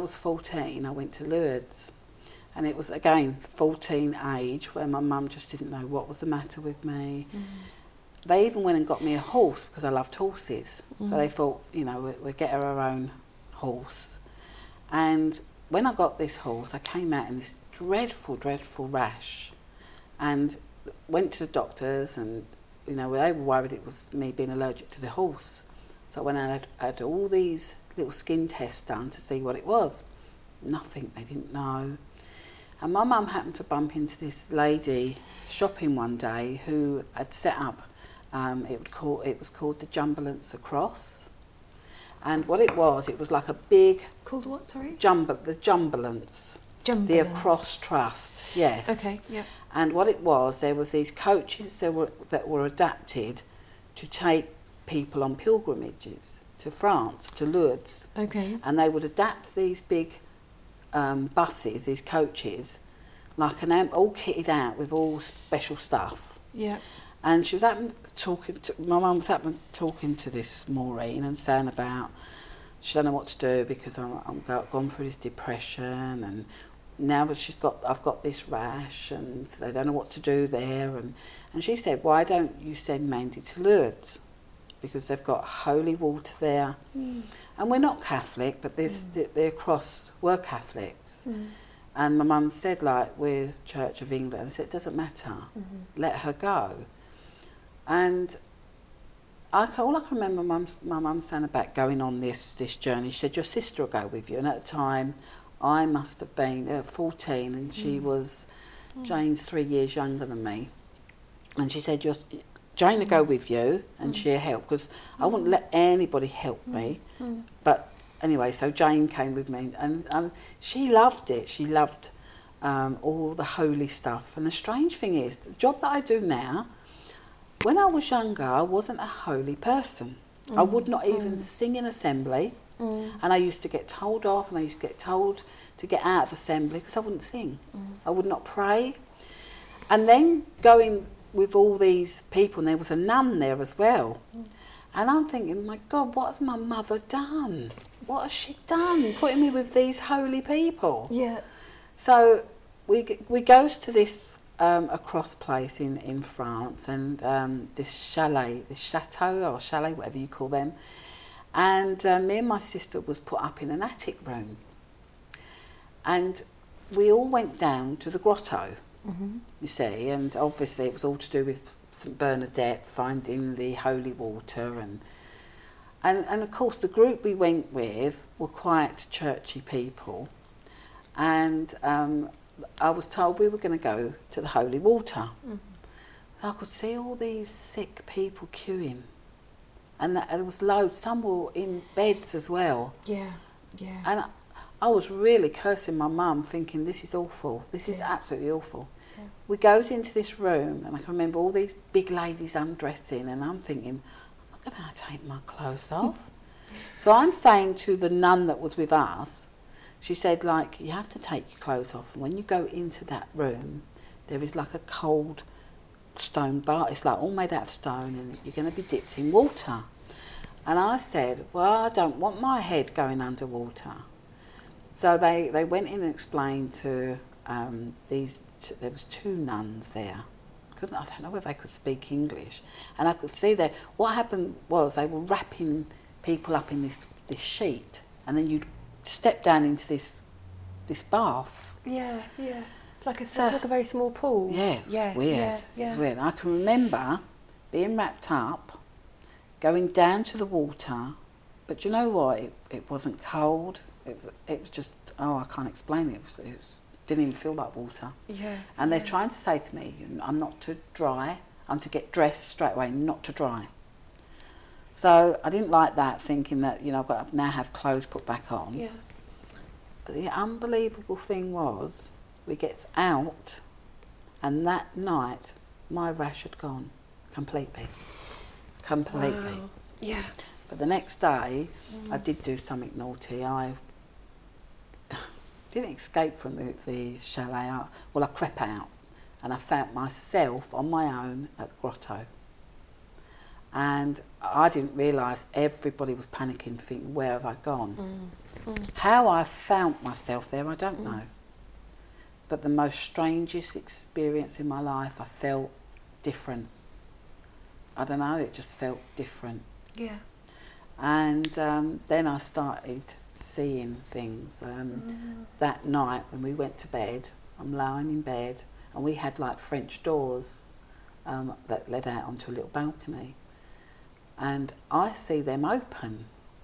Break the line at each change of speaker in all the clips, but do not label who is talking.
was 14, I went to Lourdes. And it was, again, 14 age, where my mum just didn't know what was the matter with me. They even went and got me a horse because I loved horses. So they thought, you know, we'd get her own horse. And when I got this horse, I came out in this dreadful, dreadful rash and went to the doctors, and, you know, they were worried it was me being allergic to the horse. So when I had all these little skin tests done to see what it was, nothing, they didn't know. And my mum happened to bump into this lady shopping one day who had set up, it was called the Jumbulance Across. And what it was like a big...
Called what, sorry?
The Jumbulance. The Across Trust, yes.
Okay, yeah.
And what it was, there was these coaches that were adapted to take people on pilgrimages to France, to Lourdes.
Okay.
And they would adapt these big buses, these coaches, like all kitted out with all special stuff.
Yeah.
And she was my mum was talking to this Maureen and saying about she don't know what to do because I'm gone through this depression, and now that I've got this rash and they don't know what to do there, and she said, why don't you send Mandy to Lourdes, because they've got holy water there. And we're not Catholic, but the Across were Catholics. And my mum said, like, we're Church of England. I said, it doesn't matter, let her go. And all I can remember my mum saying about going on this journey, she said, your sister will go with you. And at the time, I must have been 14, and she was, Jane's 3 years younger than me. And she said, Jane will go with you and she'll help, because I wouldn't let anybody help me. But anyway, so Jane came with me, and she loved it. She loved all the holy stuff. And the strange thing is, the job that I do now, when I was younger, I wasn't a holy person. I would not even sing in assembly. And I used to get told off, and I used to get told to get out of assembly because I wouldn't sing. I would not pray. And then going with all these people, and there was a nun there as well. And I'm thinking, my God, what has my mother done? What has she done, putting me with these holy people?
Yeah.
So we goes to this Across place in France, and this chateau, whatever you call them. And me and my sister was put up in an attic room. And we all went down to the grotto, you see, and obviously it was all to do with St Bernadette finding the holy water, and of course the group we went with were quite churchy people, and I was told we were going to go to the holy water. I could see all these sick people queuing, and there was loads, some were in beds as well.
Yeah.
And I was really cursing my mum, thinking this is awful, this is absolutely awful. Yeah. We goes into this room, and I can remember all these big ladies undressing, and I'm thinking, I'm not going to take my clothes off. So I'm saying to the nun that was with us, she said, like, you have to take your clothes off, and when you go into that room, there is like a cold stone bar, it's like all made out of stone, and you're going to be dipped in water. And I said, well, I don't want my head going underwater. So they went in and explained to there was two nuns there. I don't know whether they could speak English. And I could see that what happened was they were wrapping people up in this sheet, and then you'd step down into this bath.
Yeah. Like a very small pool.
Yeah, it was weird. Yeah. It was weird. I can remember being wrapped up, going down to the water, but you know what? It wasn't cold. It was just, I can't explain it. It didn't even feel like water. Yeah. And they're trying to say to me, I'm not to dry, I'm to get dressed straight away, not to dry. So I didn't like that, thinking that, I've got to now have clothes put back on. Yeah. But the unbelievable thing was, we get out, and that night, my rash had gone completely.
Wow. Yeah.
But the next day, I did do something naughty. I didn't escape from the chalet. I crept out, and I found myself on my own at the grotto. And I didn't realise everybody was panicking, thinking, where have I gone? How I found myself there, I don't know. But the most strangest experience in my life, I felt different. I don't know, it just felt different.
Yeah.
And then I started seeing things. That night when we went to bed, I'm lying in bed, and we had like French doors that led out onto a little balcony. And I see them open.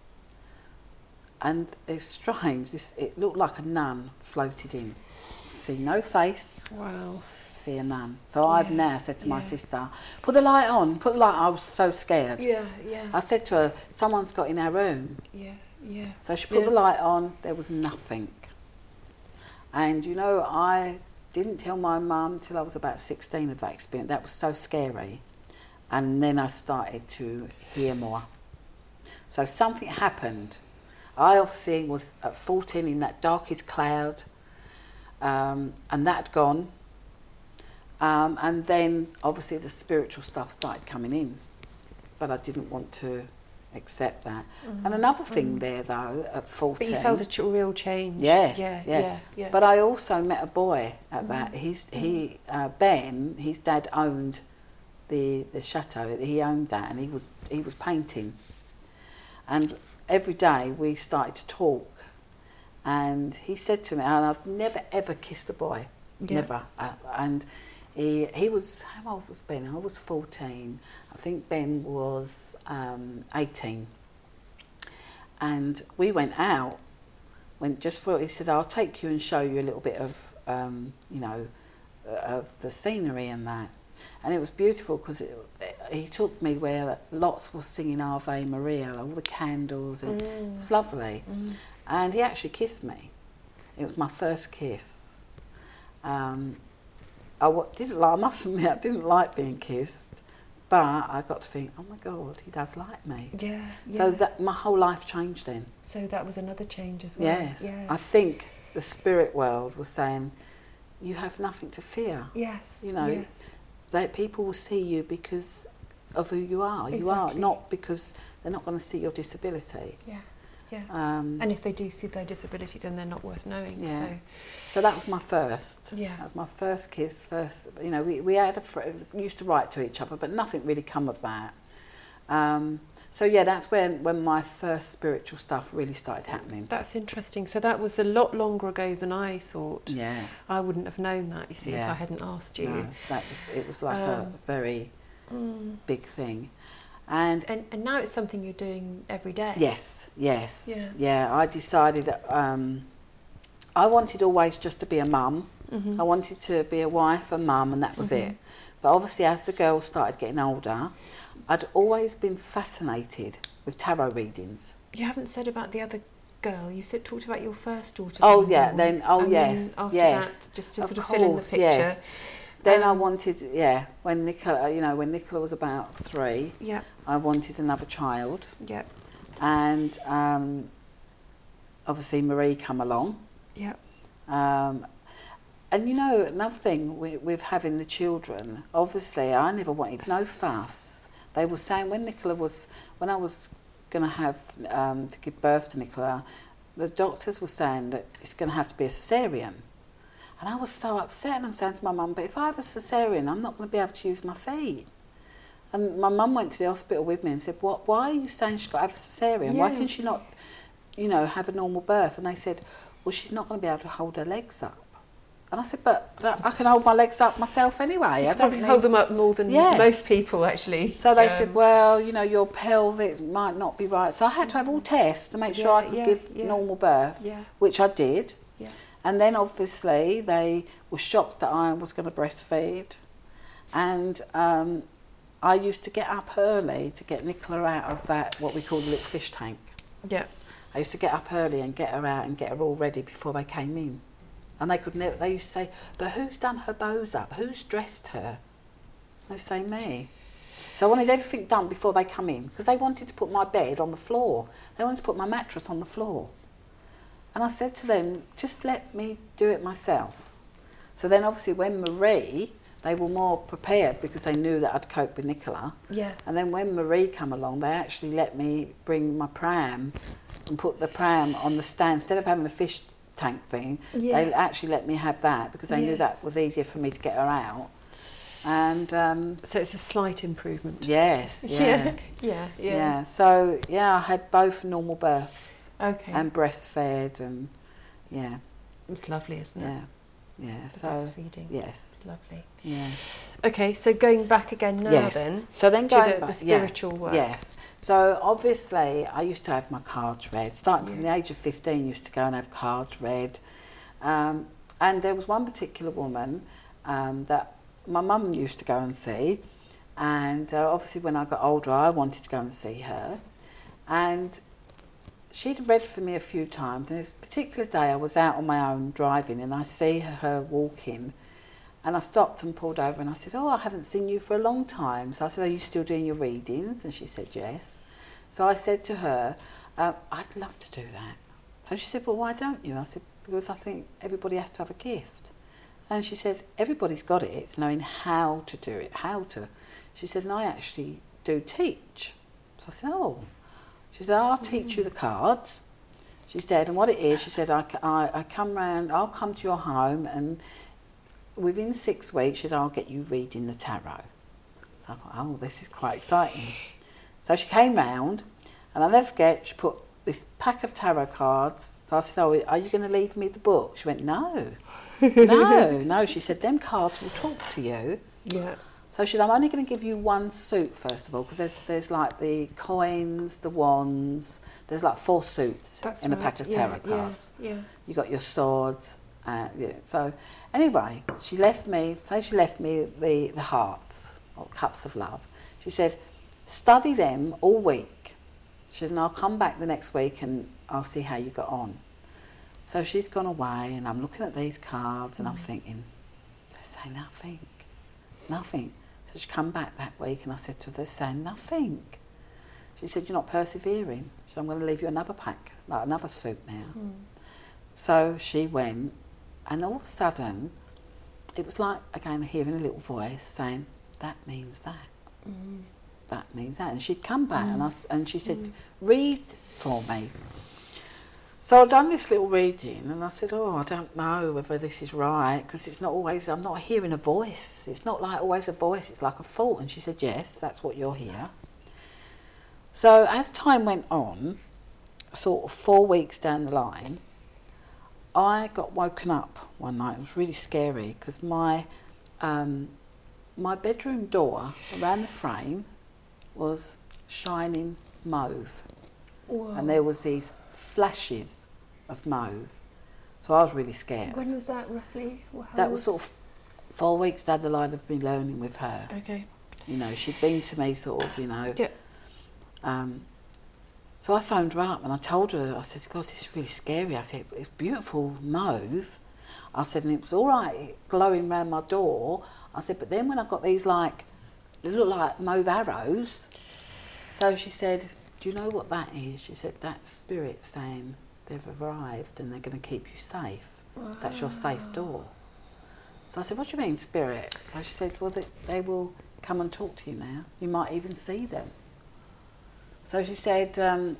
And it's strange, it looked like a nun floated in. See no face.
Wow.
See a nun. So I've now said to my sister, put the light on, put the light on. I was so scared.
Yeah, yeah.
I said to her, someone's got in our room.
Yeah, yeah.
So she put the light on, there was nothing. And you know, I didn't tell my mum till I was about 16 of that experience. That was so scary. And then I started to hear more. So something happened. I obviously was at 14 in that darkest cloud, and that had gone. And then obviously the spiritual stuff started coming in, but I didn't want to accept that. And another thing there though, at 14.
But you felt a real change.
Yes,
yeah.
But I also met a boy at that. Ben, his dad owned the chateau. He owned that, and he was painting. And every day we started to talk, and he said to me, and I've never ever kissed a boy, never. And he was, how old was Ben? I was 14. I think Ben was 18. And we went out. He said, I'll take you and show you a little bit of, of the scenery and that. And it was beautiful because he took me where lots were singing Ave Maria, all the candles, and it was lovely. And he actually kissed me. It was my first kiss. I must admit, I didn't like being kissed, but I got to think, oh my God, he does like me.
Yeah.
So that my whole life changed then.
So that was another change as well.
Yes.
Yeah.
I think the spirit world was saying, you have nothing to fear.
Yes.
You know,
yes.
that people will see you because of who you are.
Exactly.
You are, not because they're not going to see your disability.
Yeah. Yeah.
And
if they do see their disability, then they're not worth knowing.
Yeah. So that was my first.
Yeah.
That was my first kiss. We had used to write to each other, but nothing really come of that. So yeah, that's when my first spiritual stuff really started happening.
That's interesting. So that was a lot longer ago than I thought.
Yeah.
I wouldn't have known that, you see, if I hadn't asked you.
No, it was like a very big thing. And
now it's something you're doing every day.
Yes. Yeah, I decided I wanted always just to be a mum. I wanted to be a wife, a mum, and that was it. But obviously as the girls started getting older, I'd always been fascinated with tarot readings.
You haven't said about the other girl. You talked about your first daughter.
Oh yeah,
born,
then
yes,
then
that, just to sort of fill in the picture.
Yes. Then I wanted, when Nicola was about 3, I wanted another child.
Yeah.
And obviously Marie come along.
Yeah.
And you know, another thing with having the children, obviously I never wanted no fuss. They were saying when I was going to have to give birth to Nicola, the doctors were saying that it's going to have to be a cesarean. And I was so upset, and I'm saying to my mum, but if I have a cesarean, I'm not going to be able to use my feet. And my mum went to the hospital with me and said, why are you saying she's got to have a cesarean? Why can she not, have a normal birth? And they said, well, she's not going to be able to hold her legs up. And I said, but I can hold my legs up myself anyway. I don't
hold them up more than most people, actually.
So they said, well, your pelvic might not be right. So I had to have all tests to make sure I could give normal birth, which I did. Yeah. And then obviously they were shocked that I was going to breastfeed. And I used to get up early to get Nicola out of that, what we call the little fish tank.
Yeah. I
used to get up early and get her out and get her all ready before they came in. And they used to say, but who's done her bows up? Who's dressed her? They say me. So I wanted everything done before they come in, because they wanted to put my bed on the floor. They wanted to put my mattress on the floor. And I said to them, just let me do it myself. So then obviously when Marie they were more prepared because they knew that I'd cope with Nicola.
Yeah.
And then when Marie came along, they actually let me bring my pram and put the pram on the stand. Instead of having a fish tank thing, they actually let me have that because they knew that was easier for me to get her out. And
so it's a slight improvement.
Yes, yeah.
Yeah.
So, I had both normal births.
Okay.
And breastfed and,
It's lovely, isn't it?
Yeah,
The
so
breastfeeding.
yes,
It's lovely.
yeah.
Okay, so going back again now then.
So then
to
going
the
back,
spiritual work.
Yes. So obviously I used to have my cards read. Starting from the age of 15, used to go and have cards read. And there was one particular woman that my mum used to go and see. And obviously when I got older, I wanted to go and see her. And she'd read for me a few times. And this particular day I was out on my own driving and I see her walking and I stopped and pulled over and I said, I haven't seen you for a long time. So I said, are you still doing your readings? And she said, yes. So I said to her, I'd love to do that. So she said, well, why don't you? I said, because I think everybody has to have a gift. And she said, everybody's got it. It's knowing how to do it, She said, and I actually do teach. So I said, oh. She said, I'll teach you the cards. She said, and what it is, she said, I come round, I'll come to your home and within 6 weeks, she said, I'll get you reading the tarot. So I thought, oh, this is quite exciting. So she came round and I'll never forget, she put this pack of tarot cards. So I said, oh, are you going to leave me the book? She went, no. No. She said, them cards will talk to you.
Yeah.
So she said, I'm only going to give you one suit, first of all, because there's like the coins, the wands, there's like 4 suits in a pack of tarot cards.
Yeah.
You got your swords. So anyway, she left me the hearts, or cups of love. She said, study them all week. She said, and I'll come back the next week and I'll see how you got on. So she's gone away and I'm looking at these cards and I'm thinking, they say nothing. So she come back that week and I said to her, they're saying nothing. She said, you're not persevering. So I'm going to leave you another pack, like another suit now. So she went and all of a sudden, it was like, again, hearing a little voice saying, that means that. That means that. And she'd come back and she said, read for me. So I'd done this little reading and I said, I don't know whether this is right because it's not always, I'm not hearing a voice. It's not like always a voice, it's like a thought. And she said, yes, that's what you'll hear. So as time went on, sort of 4 weeks down the line, I got woken up one night. It was really scary because my bedroom door around the frame was shining mauve. Whoa. And there was these flashes of mauve. So I was really scared.
When was that roughly?
That was sort of 4 weeks down the line of me learning with her.
Okay.
You know, she'd been to me sort of,
Yeah.
So I phoned her up and I told her, I said, God, this is really scary. I said, it's beautiful mauve. I said, and it was all right glowing around my door. I said, but then when I got these they look like mauve arrows. So she said, do you know what that is? She said, that's spirit saying they've arrived and they're going to keep you safe. Wow. That's your safe door. So I said, what do you mean, spirit? So she said, well, they will come and talk to you now. You might even see them. So she said,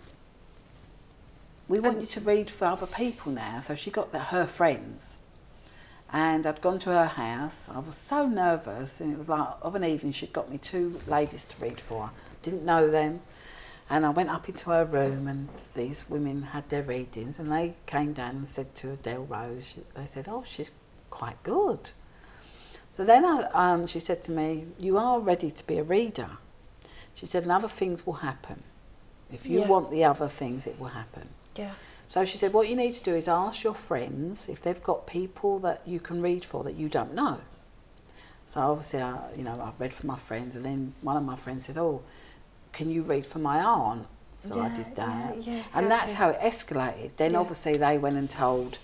we want you to read for other people now. So she got her friends. And I'd gone to her house. I was so nervous. And it was like, of an evening, she'd got me 2 ladies to read for. Didn't know them. And I went up into her room and these women had their readings. And they came down and said to Adele Rose, they said, oh, she's quite good. So then she said to me, you are ready to be a reader. She said, and other things will happen. If you want the other things, it will happen.
Yeah.
So she said, what you need to do is ask your friends if they've got people that you can read for that you don't know. So obviously, I read for my friends, and then one of my friends said, oh, can you read for my aunt? So I did that. And that's how it escalated. Then obviously they went and told.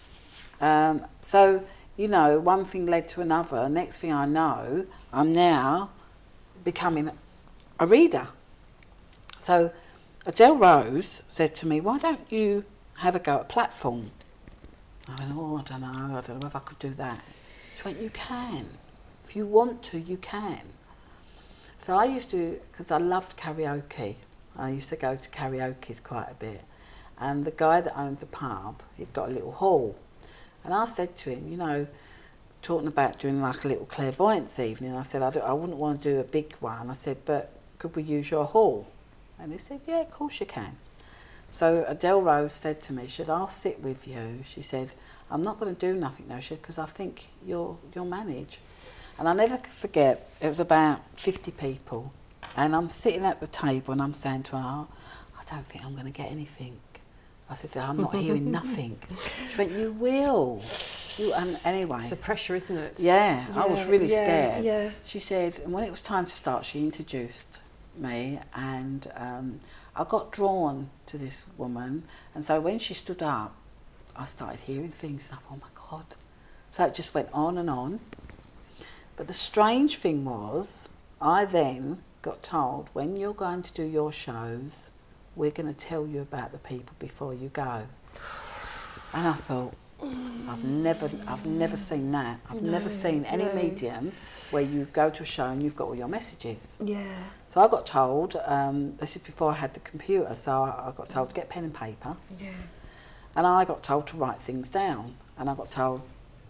So, one thing led to another. Next thing I know, I'm now becoming a reader. So Adele Rose said to me, why don't you have a go at platform? I went, I don't know if I could do that. She went, you can. If you want to, you can. So I used to, because I loved karaoke, I used to go to karaoke's quite a bit. And the guy that owned the pub, he'd got a little hall. And I said to him, you know, talking about doing like a little clairvoyance evening, I said, I wouldn't want to do a big one. I said, but could we use your hall? And he said, yeah, of course you can. So Adele Rose said to me, she said, I'll sit with you. She said, I'm not going to do nothing, no, she said, because I think you'll manage. And I'll never forget, it was about 50 people. And I'm sitting at the table and I'm saying to her, I don't think I'm going to get anything. I said, I'm not hearing nothing. She went, you will. And anyway.
It's the pressure, isn't it?
Yeah, I was really scared.
Yeah.
She said, and when it was time to start, she introduced me, and I got drawn to this woman. And so when she stood up, I started hearing things, and I thought, oh my God. So it just went on and on. But the strange thing was, I then got told, when you're going to do your shows, we're going to tell you about the people before you go. And I thought, I've never seen that. I've never seen any medium where you go to a show and you've got all your messages.
Yeah.
So I got told, this is before I had the computer, so I got told to get pen and paper.
Yeah.
And I got told to write things down. And I got told,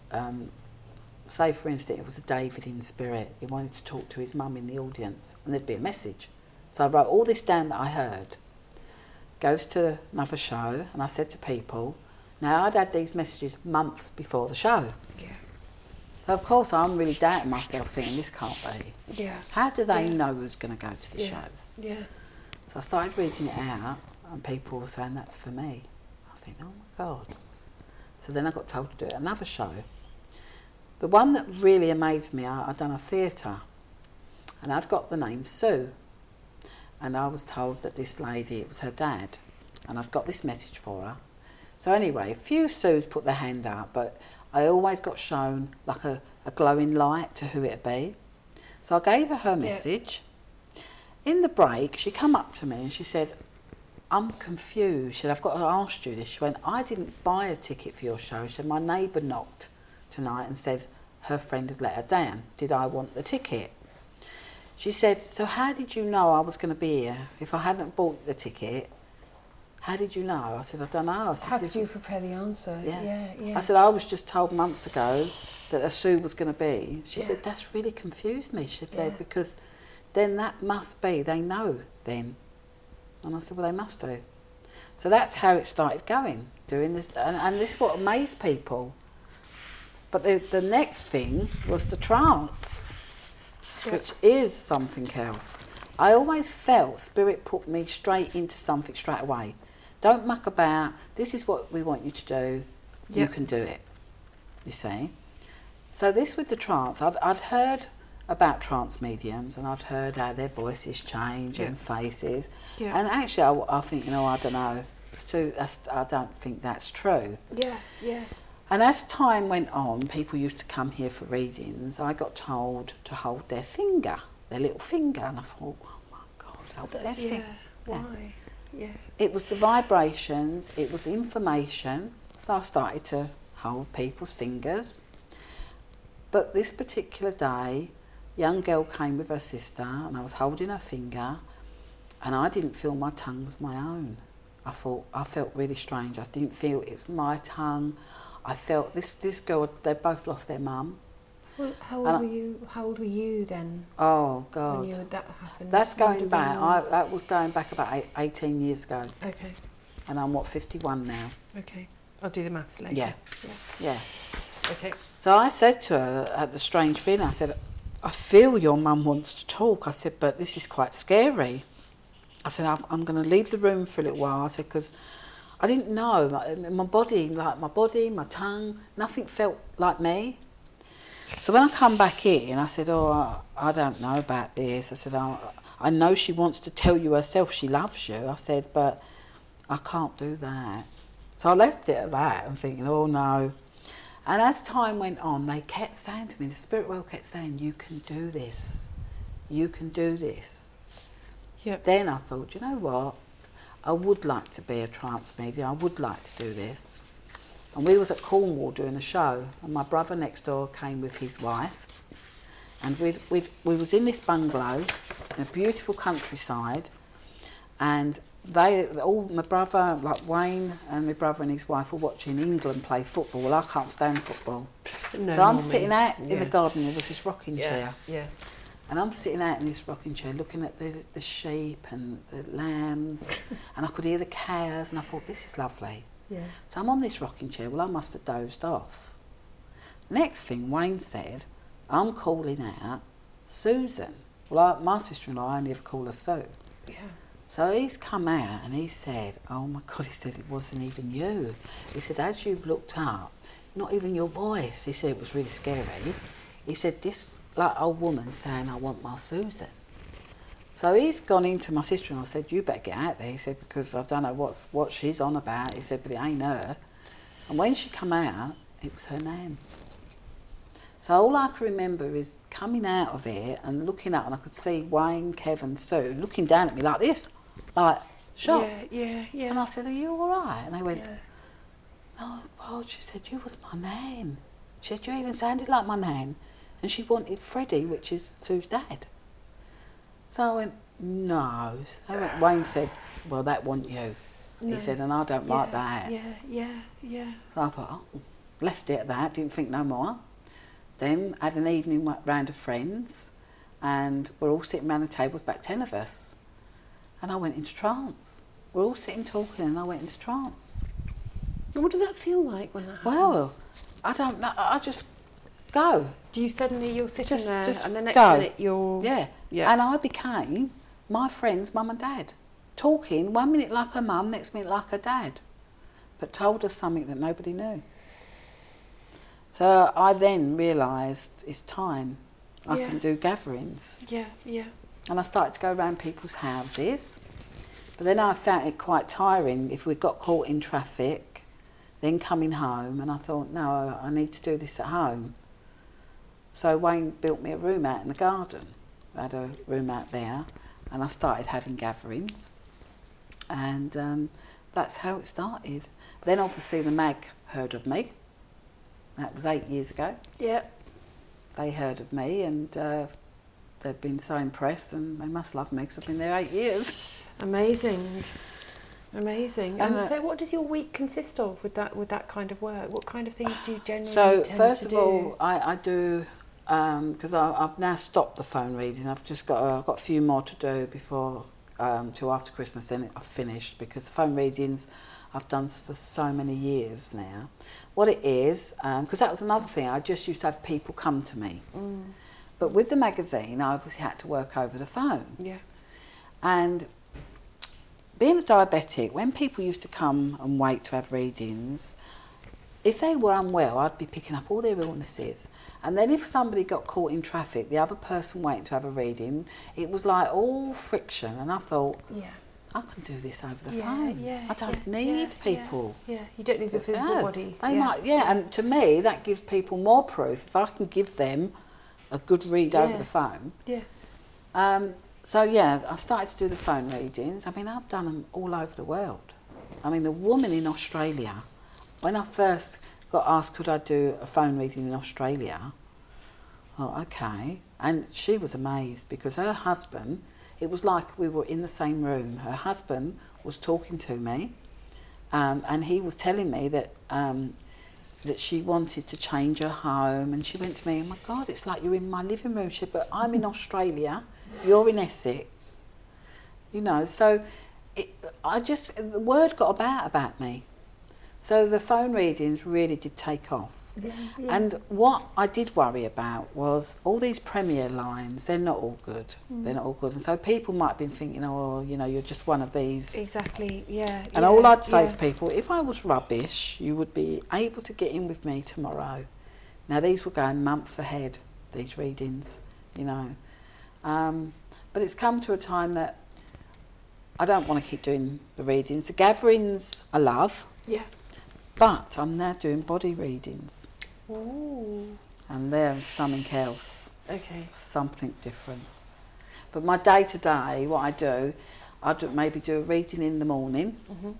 say for instance, it was a David in spirit. He wanted to talk to his mum in the audience and there'd be a message. So I wrote all this down that I heard. Goes to another show, and I said to people, now I'd had these messages months before the show.
Yeah.
So of course I'm really doubting myself, thinking this can't be.
Yeah.
How do they know who's going to go to the shows?
Yeah.
So I started reading it out, and people were saying that's for me. I was thinking, oh my God. So then I got told to do another show. The one that really amazed me, I'd done a theatre, and I'd got the name Sue. And I was told that this lady, it was her dad, and I've got this message for her. So anyway, a few Sues put their hand up, but I always got shown like a glowing light to who it'd be. So I gave her her message. In the break, she come up to me and she said, I'm confused. She said, I've got to ask you this. She went, I didn't buy a ticket for your show. She said, my neighbour knocked tonight and said her friend had let her down. Did I want the ticket? She said, so how did you know I was going to be here? If I hadn't bought the ticket, how did you know? I said, I don't know. I said,
how could you prepare the answer?
Yeah.
Yeah.
I said, I was just told months ago that a Sue was going to be. She said, that's really confused me. She said, because then that must be, they know then. And I said, well, they must do. So that's how it started going, doing this. And this is what amazed people. But the next thing was the trance, which is something else. I always felt Spirit put me straight into something straight away. Don't muck about, this is what we want you to do, you can do it, you see. So this with the trance, I'd heard about trance mediums, and I'd heard how their voices change and faces. Yeah. And actually I think, you know, I don't know, I don't think that's true.
Yeah, yeah.
And as time went on, people used to come here for readings. I got told to hold their finger, their little finger, and I thought, oh my God, hold their finger.
Why? Yeah.
It was the vibrations, it was information, so I started to hold people's fingers. But this particular day, a young girl came with her sister, and I was holding her finger, and I didn't feel my tongue was my own. I felt really strange. I didn't feel it was my tongue. I felt this girl, they both lost their mum.
Well, how old were you then?
Oh God.
When that happened?
That's going back. That was going back about 18 years ago.
Okay.
And I'm 51 now.
Okay. I'll do the maths later.
Yeah.
Okay.
So I said to her at the strange thing, I said, I feel your mum wants to talk. I said, but this is quite scary. I said, I'm going to leave the room for a little while. I said, because I didn't know. My body, my tongue, nothing felt like me. So when I come back in, I said, I don't know about this. I said, I know she wants to tell you herself she loves you. I said, but I can't do that. So I left it at that and thinking, oh no. And as time went on, they kept saying to me, the spirit world kept saying, you can do this. You can do this.
Yep.
Then I thought, you know what? I would like to be a trance medium. I would like to do this. And we was at Cornwall doing a show, and my brother next door came with his wife, and we was in this bungalow in a beautiful countryside, and my brother, like Wayne and my brother and his wife, were watching England play football. Well, I can't stand football.
No,
So I'm
not me.
sitting out in
Yeah.
the garden, there was this rocking
Yeah.
chair.
Yeah.
And I'm sitting out in this rocking chair looking at the sheep and the lambs, and I could hear the cows, and I thought, this is lovely.
Yeah.
So I'm on this rocking chair, well, I must have dozed off. Next thing Wayne said, I'm calling out Susan. Well, my sister-in-law, I only ever call her Sue.
Yeah.
So he's come out and he said, oh my God, he said, it wasn't even you. He said, as you've looked up, not even your voice. He said, it was really scary. He said, this like old woman saying, I want my Susan. So he's gone into my sister-in-law and said, you better get out there. He said, because I don't know what she's on about. He said, but it ain't her. And when she come out, it was her name. So all I can remember is coming out of it and looking up, and I could see Wayne, Kevin, Sue looking down at me like this, like shocked.
Yeah. Yeah.
And I said, are you all right? And they went,
Yeah.
no, well, she said, you was my name. She said, you even sounded like my name. And she wanted Freddie, which is Sue's dad. So I went, no. Wayne said, well, that wasn't you.
No.
He said, and I don't like that.
Yeah.
So I thought, oh, left it at that, didn't think no more. Then had an evening round of friends, and we're all sitting around the table, back 10 of us. And I went into trance. We're all sitting talking, and I went into trance.
And what does that feel like when that happens?
Well, I don't know, I just go.
Do you suddenly, you're sitting there,
Just
and the next
go.
minute you're...
Yeah.
Yeah.
And I became my friend's mum and dad, talking 1 minute like her mum, next minute like her dad, but told us something that nobody knew. So I then realised it's time. I
Yeah.
can do gatherings.
Yeah.
And I started to go around people's houses. But then I found it quite tiring if we got caught in traffic, then coming home, and I thought, no, I need to do this at home. So Wayne built me a room out in the garden. I had a room out there, and I started having gatherings. And that's how it started. Then obviously the mag heard of me. That was 8 years ago.
Yeah.
They heard of me, and they've been so impressed, and they must love me because I've been there 8 years.
Amazing. And
Uh,
so what does your week consist of with that kind of work? What kind of things do you generally
So
tend
first
to
of
do?
all, I do, because I've now stopped the phone reading. I've got a few more to do before till after Christmas. Then I've finished, because phone readings I've done for so many years now. What it is, because that was another thing. I just used to have people come to me, but with the magazine, I obviously had to work over the phone.
Yeah.
And being a diabetic, when people used to come and wait to have readings, if they were unwell, I'd be picking up all their illnesses. And then if somebody got caught in traffic, the other person waiting to have a reading, it was like all friction. And I thought,
Yeah.
I can do this over the
Yeah,
phone.
yeah,
I don't
yeah,
need
yeah,
people.
Yeah. You don't need the physical
No,
body.
They might, and to me, that gives people more proof. If I can give them a good read over
Yeah.
the phone.
Yeah.
So yeah, I started to do the phone readings. I mean, I've done them all over the world. I mean, the woman in Australia, when I first got asked could I do a phone reading in Australia, oh, okay. And she was amazed, because her husband, it was like we were in the same room. Her husband was talking to me, and he was telling me that that she wanted to change her home, and she went to me, oh my God, it's like you're in my living room. She said, but I'm in Australia, you're in Essex, you know. So the word got about me. So the phone readings really did take off.
Yeah.
And what I did worry about was all these Premier lines, they're not all good. They're not all good. And so people might have been thinking, oh, you know, you're just one of these.
Exactly. Yeah.
And all I'd say to people, if I was rubbish, you would be able to get in with me tomorrow. Now, these were going months ahead, these readings, you know. But it's come to a time that I don't want to keep doing the readings. The gatherings I love,
Yeah.
but I'm now doing body readings.
Ooh.
And there's something else,
Okay.
something different. But my day-to-day, what I do, maybe do a reading in the morning,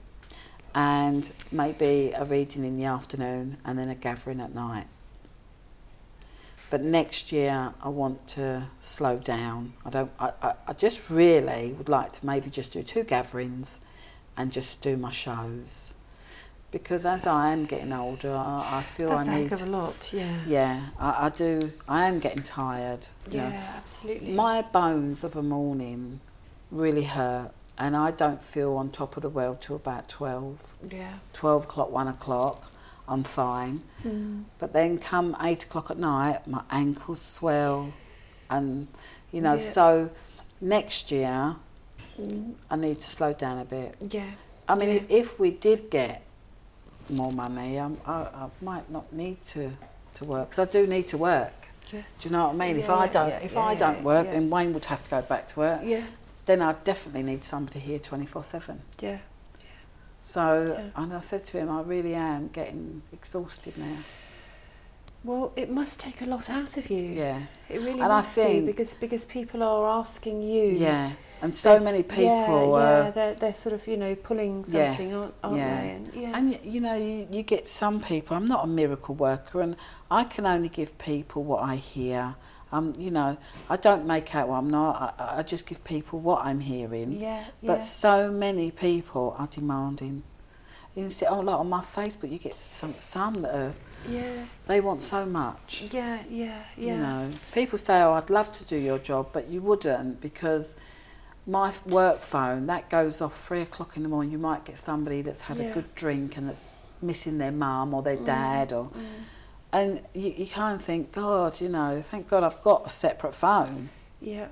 and maybe a reading in the afternoon, and then a gathering at night. But next year I want to slow down. I just really would like to maybe just do 2 gatherings and just do my shows. Because as I am getting older, I feel
That's
I
a
need...
heck of a lot, yeah.
Yeah, I do. I am getting tired. You
Yeah,
know.
absolutely.
My bones of a morning really hurt, and I don't feel on top of the world till about 12.
Yeah.
12 o'clock, 1 o'clock, I'm fine. But then come 8 o'clock at night, my ankles swell, and, you know,
Yeah.
so next year I need to slow down a bit.
Yeah.
I mean,
Yeah.
if we did get more money, I might not need to work, because I do need to work.
Yeah.
Do you know what I mean? If
Yeah,
I don't,
yeah,
if
yeah,
I don't
yeah,
work,
yeah.
then Wayne would have to go back to work.
Yeah.
Then I definitely need somebody here 24/7.
Yeah.
So,
Yeah.
and I said to him, I really am getting exhausted now.
Well, it must take a lot out of you.
Yeah,
It really
And I
must do,
think-
because people are asking you.
yeah. And so
There's-
many people.
Yeah, they're sort of, you know, pulling something,
Yes,
aren't
yeah.
they? And, yeah.
And you know, you get some people. I'm not a miracle worker, and I can only give people what I hear. You know, I don't make out what I'm not. I just give people what I'm hearing.
yeah.
But so many people are demanding. You see, like on my Facebook, you get some that are,
yeah.
they want so much.
Yeah. Yeah. Yeah.
You know, people say, "Oh, I'd love to do your job," but you wouldn't, because my work phone, that goes off 3 o'clock in the morning. You might get somebody that's had
Yeah.
a good drink and that's missing their mum or their dad, or and you kind of think, God, you know, thank God I've got a separate phone.
Yeah.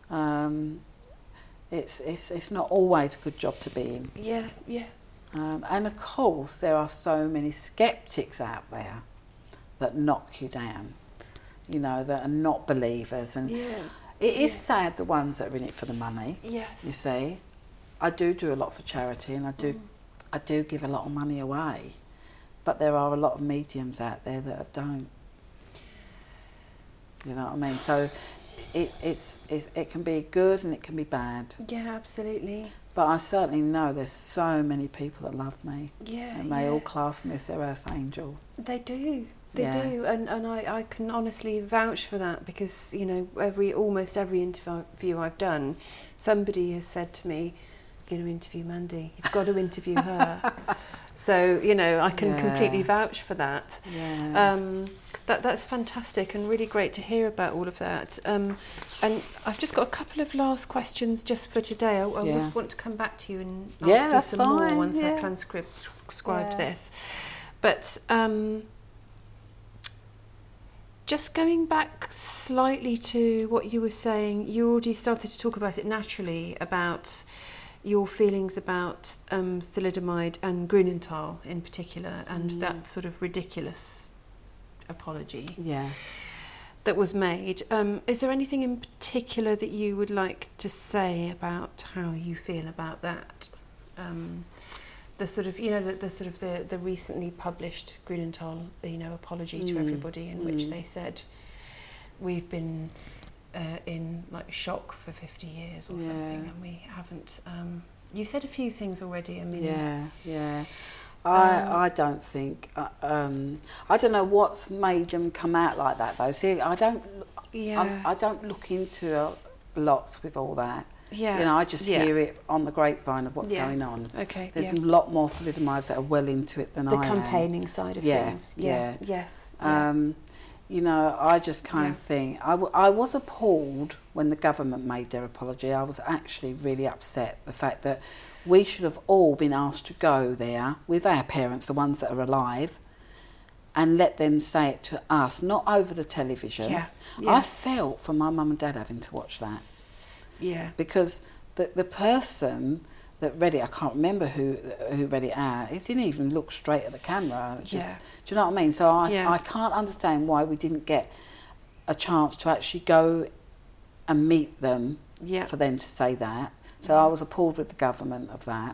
It's not always a good job to be in.
Yeah. Yeah.
And of course, there are so many skeptics out there that knock you down, you know, that are not believers. And
Yeah.
it is sad, the ones that are in it for the money,
Yes.
you see. I do a lot for charity, and I do give a lot of money away. But there are a lot of mediums out there that don't. You know what I mean? So it can be good and it can be bad.
Yeah, absolutely.
But I certainly know there's so many people that love me.
Yeah.
And they
yeah.
all class me as their earth angel.
They do. They
Yeah.
do, and I can honestly vouch for that, because, you know, almost every interview I've done, somebody has said to me, "You're going to interview Mandy. You've got to interview her." So, you know, I can
Yeah.
completely vouch for that.
Yeah.
That's fantastic and really great to hear about all of that. And I've just got a couple of last questions just for today. I
Yeah.
would want to come back to you and ask
Yeah,
you
that's
some more
fine,
once
yeah.
I've transcribed
Yeah.
this. But just going back slightly to what you were saying, you already started to talk about it naturally, about your feelings about thalidomide and Grünenthal in particular, and that sort of ridiculous apology
Yeah.
that was made. Is there anything in particular that you would like to say about how you feel about that? The sort of, you know, the recently published Grünenthal, you know, apology to everybody, in which they said we've been in like shock for 50 years or
Yeah.
something, and we haven't. You said a few things already. I mean,
Yeah. I don't think. I don't know what's made them come out like that though. See, I don't look into lots with all that.
Yeah.
You know, I just
Yeah.
hear it on the grapevine of what's
Yeah.
going on.
Okay.
There's
yeah.
a lot more thalidomides that are well into it than
The
I am.
campaigning side of
Yeah,
things.
yeah.
Yes. Yeah.
You know, I just kind
Yeah.
of think, I was appalled when the government made their apology. I was actually really upset, the fact that we should have all been asked to go there with our parents, the ones that are alive, and let them say it to us, not over the television.
Yeah.
I felt for my mum and dad having to watch that,
Yeah.
because the person that read it, I can't remember who read it out, it didn't even look straight at the camera. It just,
Yeah.
do you know what I mean? So
Yeah.
I can't understand why we didn't get a chance to actually go and meet them
Yeah.
for them to say that. So I was appalled with the government of that.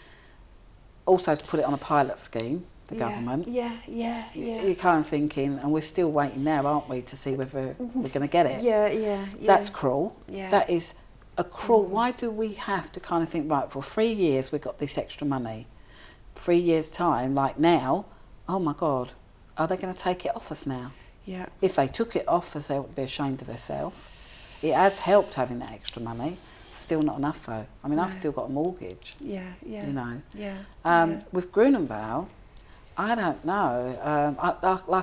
Also to put it on a pilot scheme, the government.
Yeah.
You're kind of thinking, and we're still waiting now, aren't we, to see whether we're going to get it.
Yeah.
That's cruel.
Yeah.
That is a cruel. Why do we have to kind of think, right, for 3 years we've got this extra money, 3 years time, like now, oh my God, are they going to take it off us now?
Yeah.
If they took it off, they would be ashamed of themselves. It has helped having that extra money. Still not enough though. I mean,
No.
I've still got a mortgage.
Yeah. Yeah.
You know.
Yeah.
With Grunenbaum, I don't know. Like